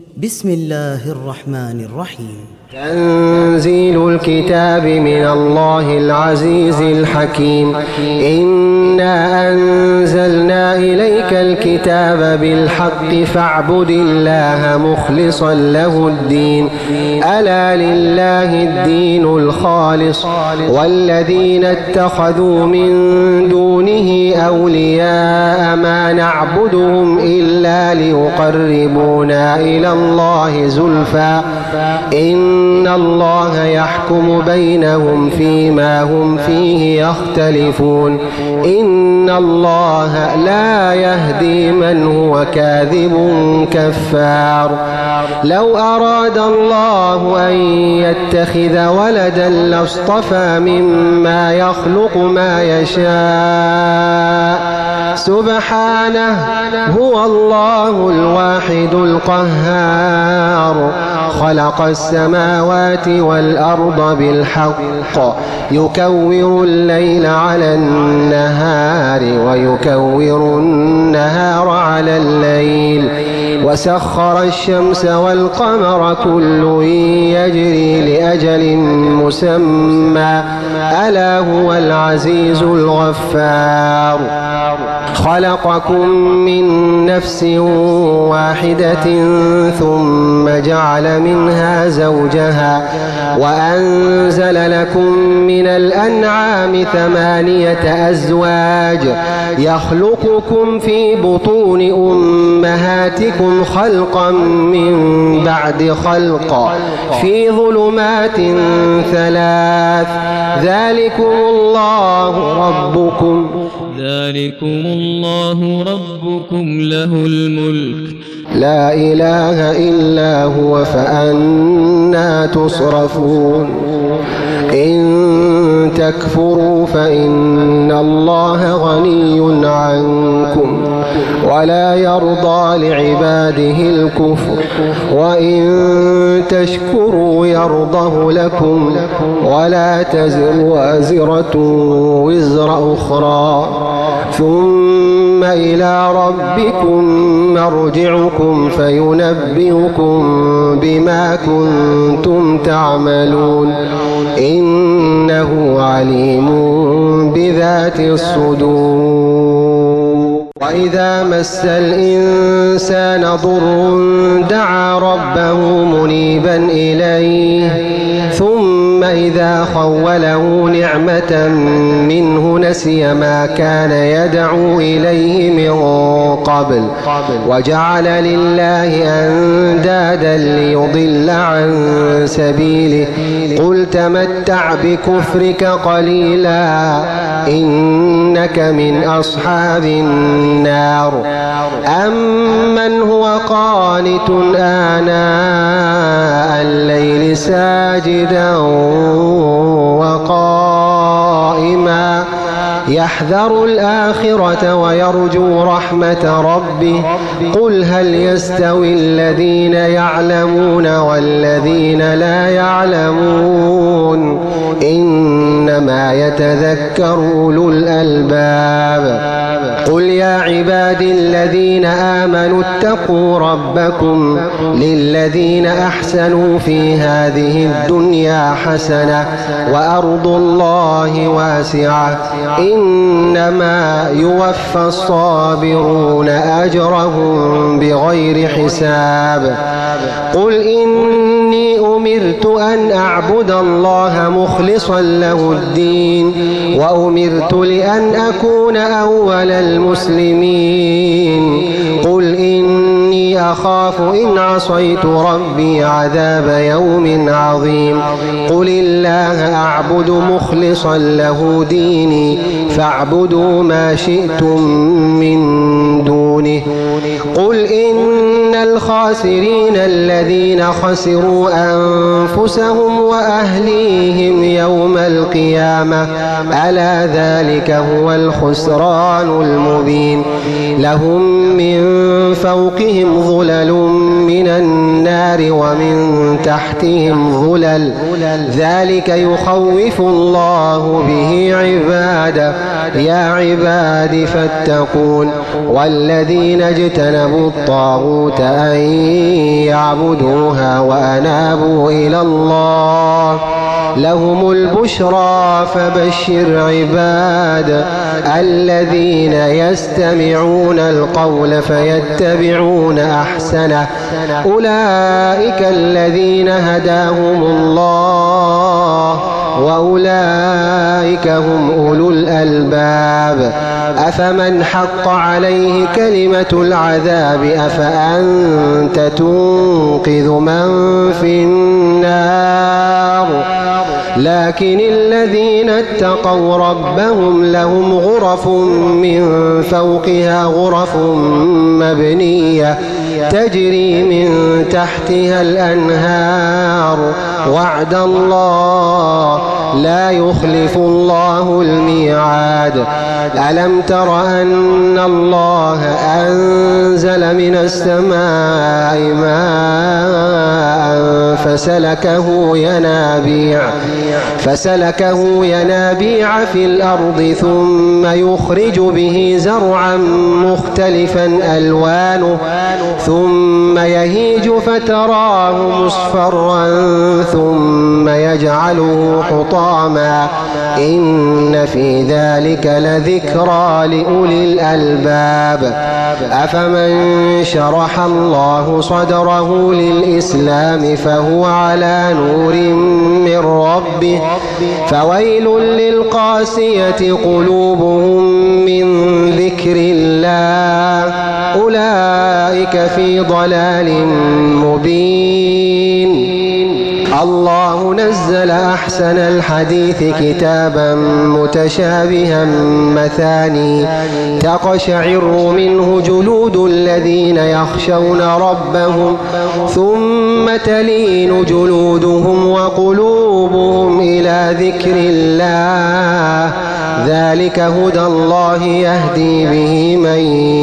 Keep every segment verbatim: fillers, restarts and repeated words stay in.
بسم الله الرحمن الرحيم. تنزيل الكتاب من الله العزيز الحكيم. إنا أنزلنا إليك الكتاب بالحق فاعبد الله مخلصا له الدين. ألا لله الدين الخالص والذين اتخذوا من دونه أولياء ما نعبدهم إلا ليقربونا إلى الله زلفى إن الله يحكم بينهم فيما هم فيه يختلفون. إن الله لا يهدي من هو كاذب كفار. لو أراد الله أن يتخذ ولدا لاصطفى مما يخلق ما يشاء سبحانه هو الله الواحد القهار. خلق السماوات والأرض بالحق يكور الليل على النهار ويكور النهار على الليل وسخر الشمس والقمر كل يجري لأجل مسمى ألا هو العزيز الغفار. خلقكم من نفس واحدة ثم جعل منها زوجها وأنزل لكم من الأنعام ثمانية أزواج يخلقكم في بطون أمهاتكم خلقا من بعد خلق في ظلمات ثلاث ذلكم الله ربكم ذلكم الله ربكم له الملك لا إله إلا هو فأنى تصرفون. إن تكفروا فإن الله غني عنكم ولا يرضى لعباده الكفر وإن تشكروا يرضه لكم ولا تزر وازرة وزر أخرى ثم إلى ربكم مرجعكم فينبئكم بما كنتم تعملون إنه عليم بذات الصدور. وإذا مس الإنسان ضر دعا ربه منيبا إليه ثم إذا خوله نعمة منه نسي ما كان يدعو إليه من قبل وجعل لله أندادا ليضل عن سبيله قل تمتع بكفرك قليلا إنك من أصحاب النار. أمن هو قانت آناء الليل ساجدا وقائما يحذر الآخرة ويرجو رحمة ربه قل هل يستوي الذين يعلمون والذين لا يعلمون إنما يتذكر أولو الألباب. قل يا عبادي الذين آمنوا اتقوا ربكم للذين أحسنوا في هذه الدنيا حسنة وأرض الله واسعة إنما يوفى الصابرون أجرهم بغير حساب. قل إني أمرت أن أعبد الله مخلصا له الدين وأمرت لأن أكون أول المسلمين. قل إني أخاف إن عصيت ربي عذاب يوم عظيم. قل الله أعبد مخلصا له ديني فاعبدوا ما شئتم من دونه. قل إن الخاسرين الذين خسروا أنفسهم وأهليهم يوم القيامة ألا ذلك هو الخسران المبين. لهم من فوقهم ظلل من النار النار ومن تحتهم ظلل ذلك يخوف الله به عباده يا عباد فاتقون والذين اجتنبوا الطاغوت أن يعبدوها وأنابوا إلى الله لهم البشرى فبشر عباد الذين يستمعون القول فيتبعون أحسنه أولئك الذين هداهم الله وأولئك هم أولو الألباب أفمن حق عليه كلمة العذاب أفأنت تنقذ من في النار لكن الذين اتقوا ربهم لهم غرف من فوقها غرف مبنية تجري من تحتها الأنهار وعد الله لا يخلف الله الميعاد ألم تر أن الله أنزل من السماء ماء فسلكه ينابيع فسلكه ينابيع في الأرض ثم يخرج به زرعا مختلفا ألوانه ثم يهيج فتراه مصفرا ثم يجعله حطاما إن في ذلك لذكرى لأولي الألباب أفمن شرح الله صدره للإسلام فهو على نور من ربه فويل للقاسية قلوبهم من ذكر الله أولئك في ضلال مبين الله نزل أحسن الحديث كتابا متشابها مثاني تقشعر منه جلود الذين يخشون ربهم ثم تلين جلودهم وقلوبهم إلى ذكر الله ذلك هدى الله يهدي به من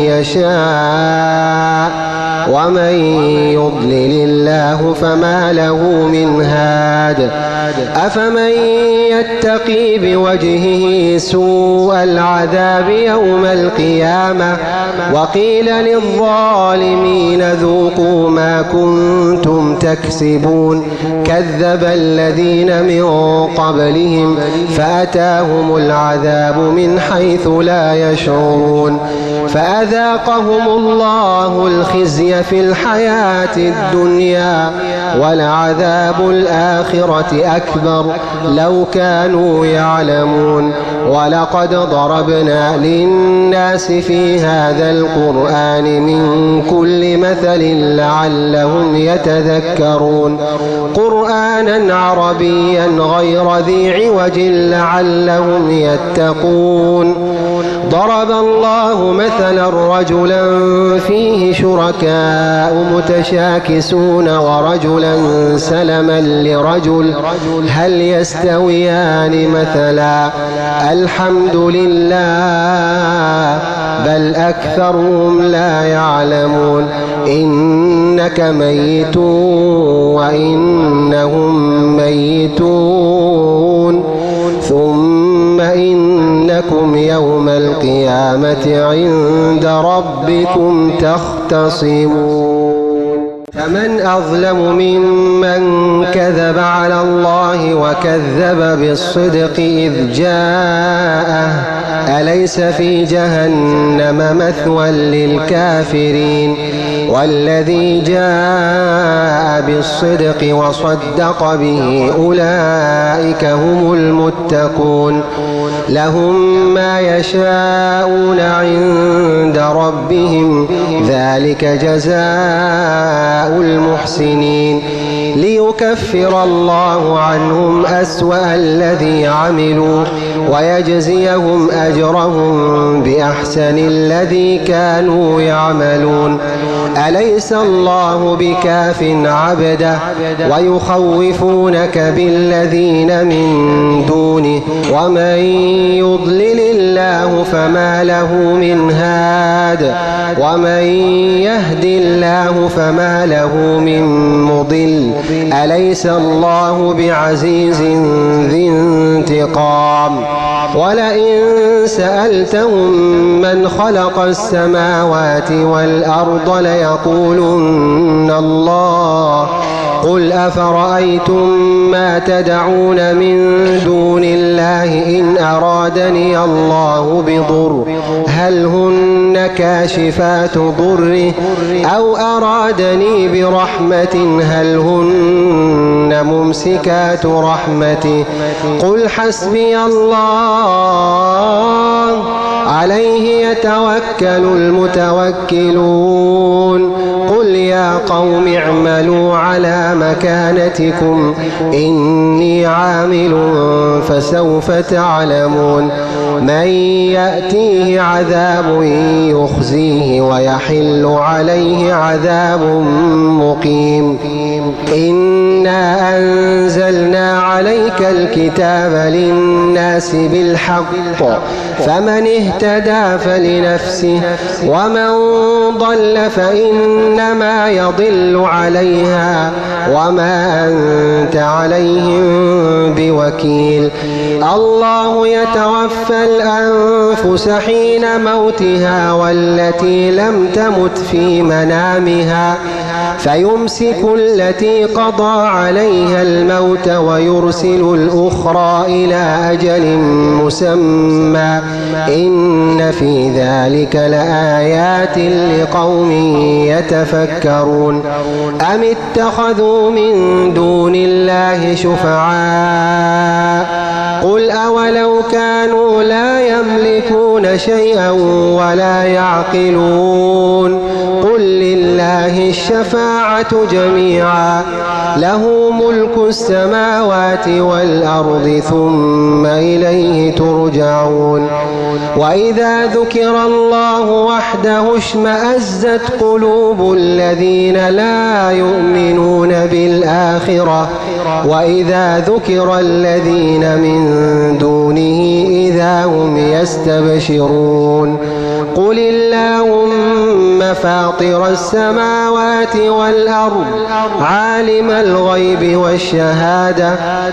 يشاء ومن يضلل الله فما له من هاد أفمن يتقي بوجهه سوء العذاب يوم القيامة وقيل للظالمين ذوقوا ما كنتم تكسبون كذب الذين من قبلهم فأتاهم العذاب من حيث لا يشعرون فأذاقهم الله الخزي في الحياة الدنيا ولعذاب الآخرة أكبر لو كانوا يعلمون ولقد ضربنا للناس في هذا القرآن من كل مثل لعلهم يتذكرون قرآنا عربيا غير ذي عوج لعلهم يتقون ضرب الله مثلا رجلا فيه شركاء متشاكسون ورجلا سلما لرجل هل يستويان مثلا الحمد لله بل أكثرهم لا يعلمون إنك ميت وإنهم ميتون ثم إنكم يوم القيامة عند ربكم تختصمون فمن أظلم ممن كذب على الله وكذب بالصدق إذ جاءه أليس في جهنم مثوى للكافرين والذي جاء بالصدق وصدق به أولئك هم المتقون لهم ما يشاءون عند ربهم ذلك جزاء المحسنين ليكفر الله عنهم أسوأ الذي عملوا ويجزيهم أجرهم بأحسن الذي كانوا يعملون أليس الله بكاف عبده ويخوفونك بالذين من دونه ومن يضلل الله فما له من هاد ومن يهد الله فما له من مضل أليس الله بعزيز ذي انتقام ولئن سألتهم من خلق السماوات والأرض ليقولن الله قل أفرأيتم ما تدعون من دون الله إن أرادني الله بضر هل هن كاشفات ضره أو أرادني برحمة هل هن ممسكات رحمته قل حسبي الله عليه يتوكل المتوكلون قل يا قوم اعملوا على مكانتكم إني عامل فسوف تعلمون من يأتيه عذاب يخزيه ويحل عليه عذاب مقيم إنا أنزلنا عليك الكتاب للناس بالحق فمن اهتدى فلنفسه ومن ضل فإنما يضل عليها وما أنت عليهم بوكيل الله يتوفى الأنفس حين موتها والتي لم تمت في منامها فيمسك التي قضى عليها الموت ويرسل الأخرى إلى أجل مسمى إن في ذلك لآيات لقوم يتفكرون أم اتخذوا من دون الله شفعاء قل أولو كانوا لا يملكون شيئا ولا يعقلون قل لله الشفاعة جميعا له ملك السماوات والأرض ثم إليه ترجعون وإذا ذكر الله وحده اشمأزت قلوب الذين لا يؤمنون بالآخرة وإذا ذكر الذين من دونه إذا هم يستبشرون قل اللهم فاطر السماوات والأرض عالم الغيب والشهادة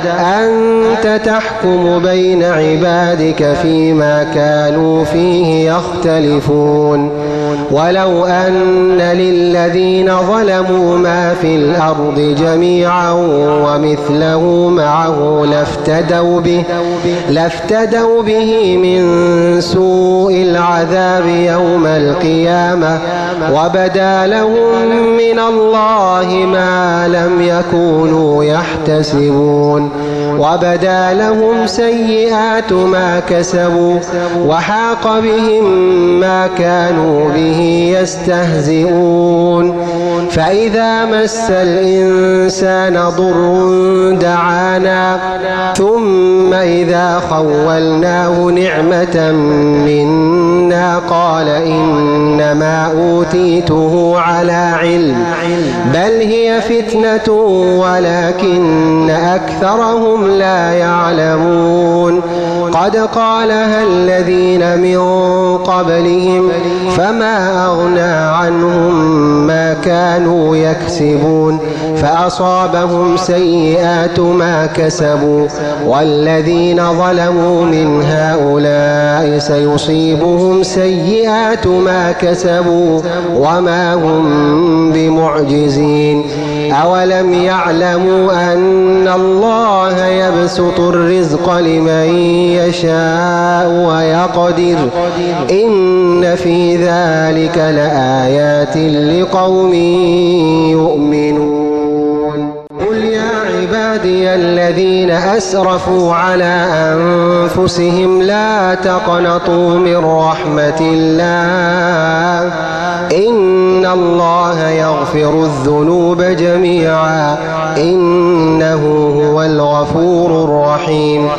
أنت تحكم بين عبادك فيما كانوا فيه يختلفون ولو أن للذين ظلموا ما في الأرض جميعا ومثله معه لافتدوا به, لافتدوا به من سوء العذاب يوم القيامة وبدا لهم من الله ما لم يكونوا يحتسبون وبدا لهم سيئات ما كسبوا وحاق بهم ما كانوا به يستهزئون فإذا مس الإنسان ضر دعانا ثم إذا خولناه نعمة منا قال إنما أوتيته على علم بل هي فتنة ولكن أكثرهم لا يعلمون قد قالها الذين من قبلهم فما أغنى عنهم ما كانوا يكسبون فأصابهم سيئات ما كسبوا والذين ظلموا من هؤلاء سيصيبهم سيئات ما كسبوا وما هم بمعجزين أولم يعلموا أن الله يبسط الرزق لمن يشاء ويقدر إن في ذلك لآيات لقوم يؤمنون قل يا عبادي الذين أسرفوا على أنفسهم لا تقنطوا من رحمة الله إن الله يغفر الذنوب جميعا إنه هو الغفور الرحيم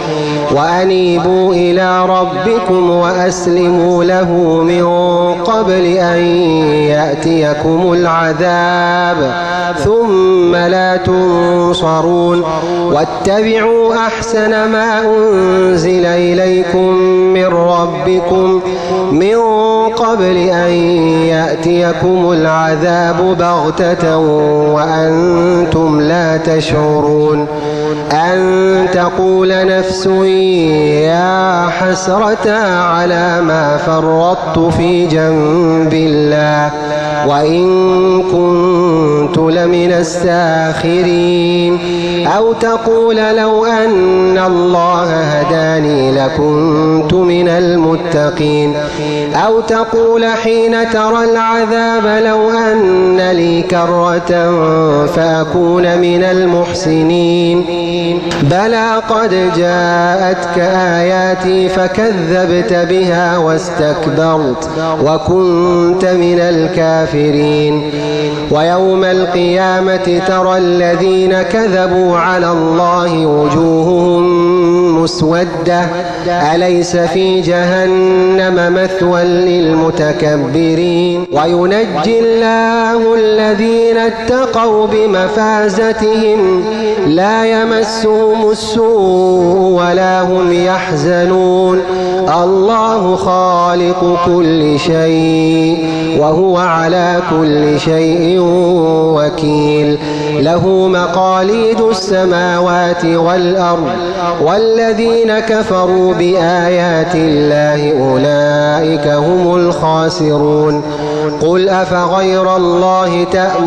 وأنيبوا إلى ربكم وأسلموا له من قبل أن يأتيكم العذاب ثم لا تنصرون واتبعوا أحسن ما أنزل إليكم من ربكم من قبل أن يأتيكم العذاب بغتة وأنتم لا تشعرون أن تقول نفس يا حسرة على ما فرطت في جنب الله وإن كنت لمن الساخرين أو تقول لو أن الله هداني لكنت من المتقين أو تقول حين ترى العذاب لو أن لي كرة فأكون من المحسنين بلى قد جاءتك آياتي فكذبت بها واستكبرت وكنت من الكافرين ويوم القيامة ترى الذين كذبوا على الله وجوههم مسودة أليس في جهنم مثوى للمتكبرين وينجي الله الذين اتقوا بمفازتهم لا يمسهم السوء ولا هم يحزنون الله خالق كل شيء وهو على كل شيء وكيل له مقاليد السماوات والأرض والذين كفروا بآيات الله أولئك هم الخاسرون قل أفغير الله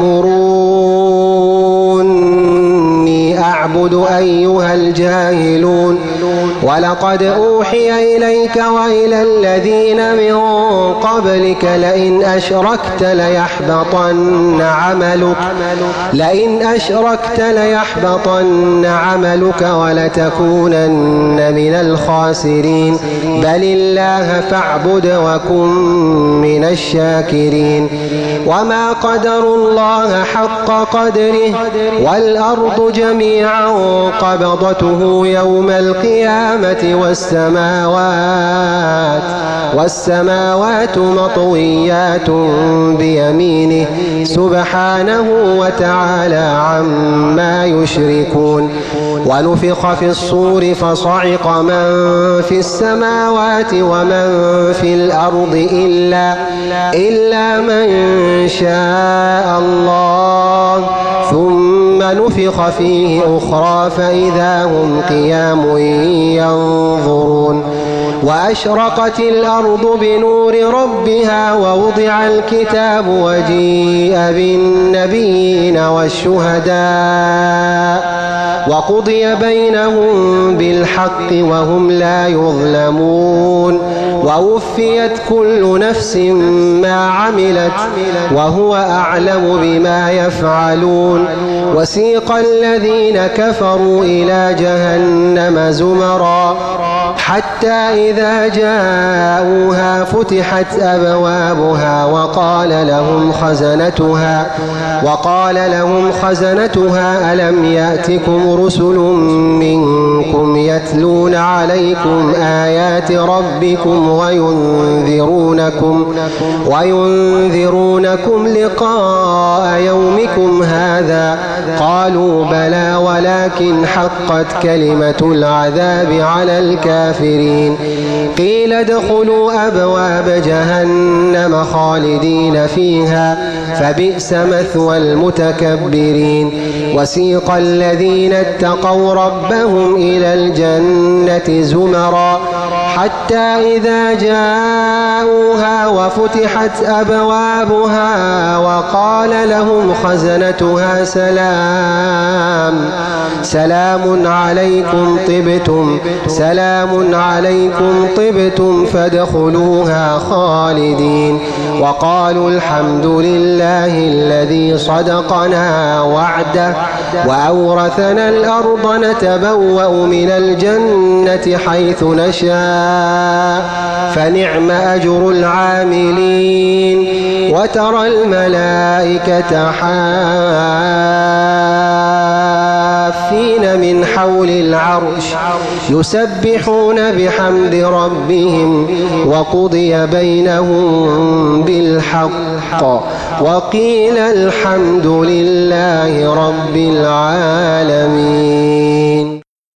تأمروني أعبد أيها الجاهلون ولقد أوحي إليك وإلى الذين من قبلك لئن أشركت ليحبطن عملك لئن أشركت ليحبطن عملك ولتكونن من الخاسرين بل الله فاعبد وكن من الشاكرين وما قدروا الله حق قدره والأرض جميعا قبضته يوم القيامة والسماوات والسماوات مطويات بيمينه سبحانه وتعالى عما يشركون ونفخ في الصور فصعق من في السماوات ومن في الأرض إلا إلا من شاء الله ثم نفخ فيه أخرى فإذا هم قيام ينظرون وأشرقت الأرض بنور ربها ووضع الكتاب وجيء بالنبيين والشهداء وقضي بينهم بالحق وهم لا يظلمون ووفيت كل نفس ما عملت وهو أعلم بما يفعلون وسيق الذين كفروا إلى جهنم زمرا حتى إذا جاءوها فتحت أبوابها وقال لهم خزنتها وقال لهم خزنتها ألم يأتكم رسل منكم يتلون عليكم آيات ربكم وينذرونكم وينذرونكم لقاء يومكم هذا قالوا بلى ولكن حقت كلمة العذاب على الكافرين قيل ادخلوا أبواب جهنم خالدين فيها فبئس مثوى المتكبرين وسيق الذين اتقوا ربهم إلى الجنة زمرا حتى إذا جاءوها وفتحت أبوابها وقال لهم خزنتها سلام سلام عليكم طبتم سلام عليكم طبتم فادخلوها خالدين وقالوا الحمد لله الذي صدقنا وعده وأورثنا الأرض نتبوأ من الجنة حيث نشاء فنعم أجر العاملين وترى الملائكة حافين عاكفين من حول العرش يسبحون بحمد ربهم وقضي بينهم بالحق وقيل الحمد لله رب العالمين.